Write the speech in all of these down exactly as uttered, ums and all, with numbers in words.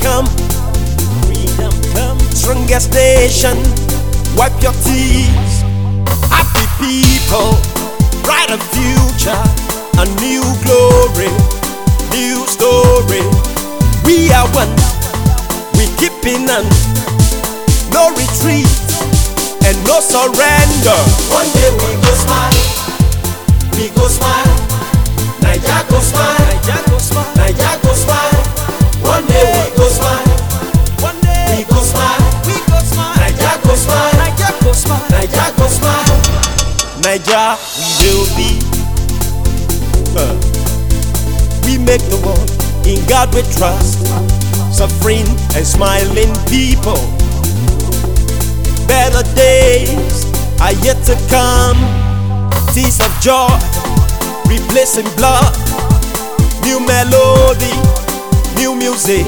come, freedom come. Strongest nation, wipe your tears. Happy people, brighter future, a new glory, new story. We are one, we keeping on, no retreat and no surrender. One day we go smile, we go smile. Naija go smile, Naija go smile, Naija go smile. One day we go smile, one day we go smile, we go smile. Naija go smile, Naija go smile, Naija go smile. Naija we will be. Uh, we make the world, in God we trust. Suffering and smiling people. Better days are yet to come. Tears of joy replacing blood. New melody, new music.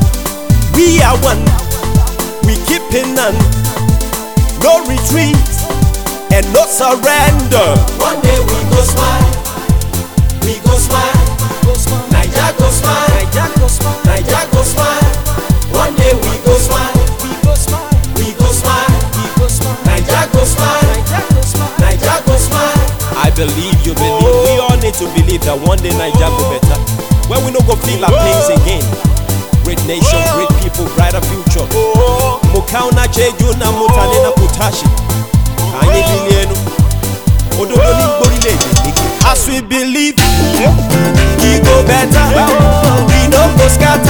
We are one, we keeping on. No retreat and no surrender. One day we go smile, we go smile. Naija go smile, Naija go smile, Naija go smile. One day we go smile, we go smile, we go smile. we go smile. Naija go smile, Naija go smile. Naija go smile. I believe you believe. We all need to believe that one day Naija go better. When we no go feel our pains again. Great nation, great people, brighter future. Mukauna cheju na mutane na kutashi. Kanye bilienu. Ododo ni gbori leje. As we believe, we go better. We no go scatter.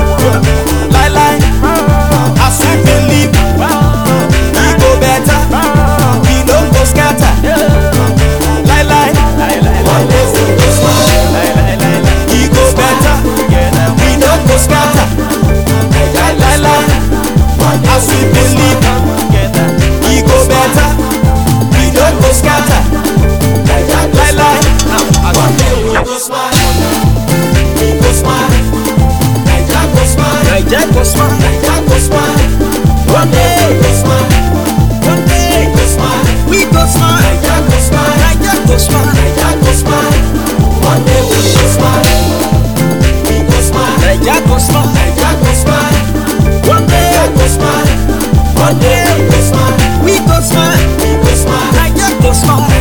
Lie lie. As we believe, we go better. We no go scatter. Lie lie. One day we go smile, We go better. We no go scatter. Lie lie lie. As we believe, we go better. We no go scatter. Naija go Lie lie. One day we go smile, we go smile. Naija go smile, Naija go smile. Naija go smile. One day we go smile, One day we go smile. we go smile. Naija go smile, Naija go smile. Naija go smile. One day we go smile, we go smile. Naija go smile. Naija go smile, One day Naija go smile. One day we go smile, we go smile. we go smile. Naija go smile.